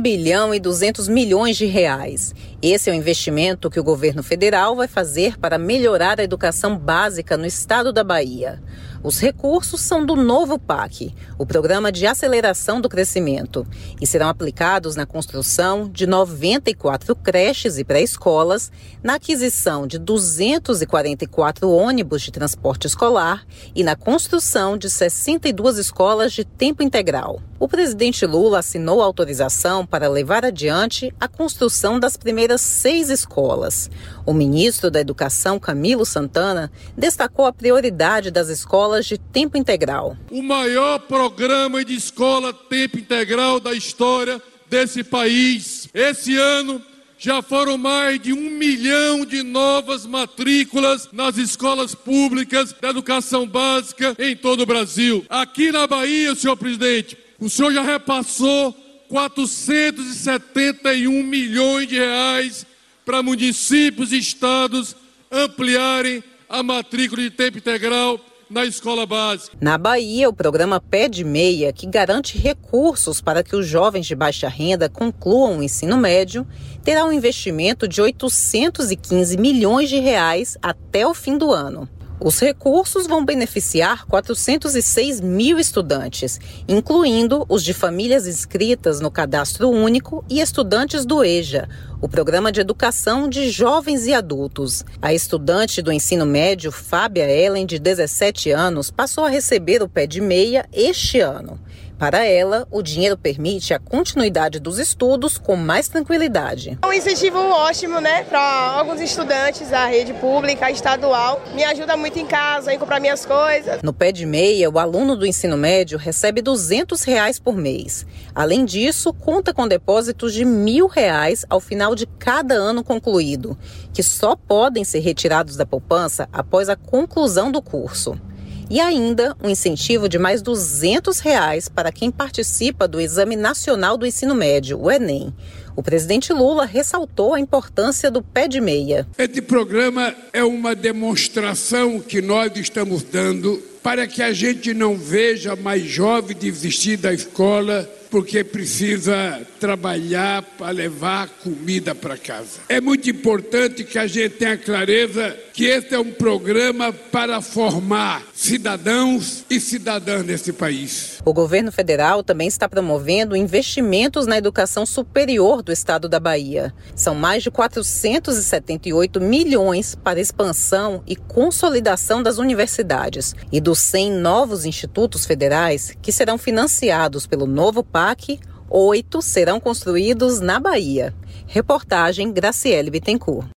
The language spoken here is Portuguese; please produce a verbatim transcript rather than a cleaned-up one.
bilhão e duzentos milhões de reais. Esse é o investimento que o governo federal vai fazer para melhorar a educação básica no estado da Bahia. Os recursos são do novo P A C, o Programa de Aceleração do Crescimento, e serão aplicados na construção de noventa e quatro creches e pré-escolas, na aquisição de duzentos e quarenta e quatro ônibus de transporte escolar e na construção de sessenta e duas escolas de tempo integral. O presidente Lula assinou a autorização para levar adiante a construção das primeiras seis escolas. O ministro da Educação, Camilo Santana, destacou a prioridade das escolas de tempo integral. O maior programa de escola tempo integral da história desse país. Esse ano já foram mais de um milhão de novas matrículas nas escolas públicas da educação básica em todo o Brasil. Aqui na Bahia, senhor presidente, o senhor já repassou quatrocentos e setenta e um milhões de reais para municípios e estados ampliarem a matrícula de tempo integral na escola básica. Na Bahia, o programa Pé de Meia, que garante recursos para que os jovens de baixa renda concluam o ensino médio, terá um investimento de oitocentos e quinze milhões de reais até o fim do ano. Os recursos vão beneficiar quatrocentos e seis mil estudantes, incluindo os de famílias inscritas no Cadastro Único e estudantes do EJA, o Programa de Educação de Jovens e Adultos. A estudante do ensino médio, Fábia Ellen, de dezessete anos, passou a receber o Pé de Meia este ano. Para ela, o dinheiro permite a continuidade dos estudos com mais tranquilidade. É um incentivo ótimo, né, para alguns estudantes da rede pública, estadual. Me ajuda muito em casa, em comprar minhas coisas. No Pé de Meia, o aluno do ensino médio recebe duzentos reais por mês. Além disso, conta com depósitos de mil reais ao final de cada ano concluído, que só podem ser retirados da poupança após a conclusão do curso. E ainda um incentivo de mais duzentos reais para quem participa do Exame Nacional do Ensino Médio, o Enem. O presidente Lula ressaltou a importância do Pé de Meia. Esse programa é uma demonstração que nós estamos dando para que a gente não veja mais jovem desistir da escola porque precisa trabalhar para levar comida para casa. É muito importante que a gente tenha clareza que esse é um programa para formar cidadãos e cidadãs nesse país. O governo federal também está promovendo investimentos na educação superior do estado da Bahia. São mais de quatrocentos e setenta e oito milhões para expansão e consolidação das universidades e dos cem novos institutos federais que serão financiados pelo novo P A C, oito serão construídos na Bahia. Reportagem Graciele Bittencourt.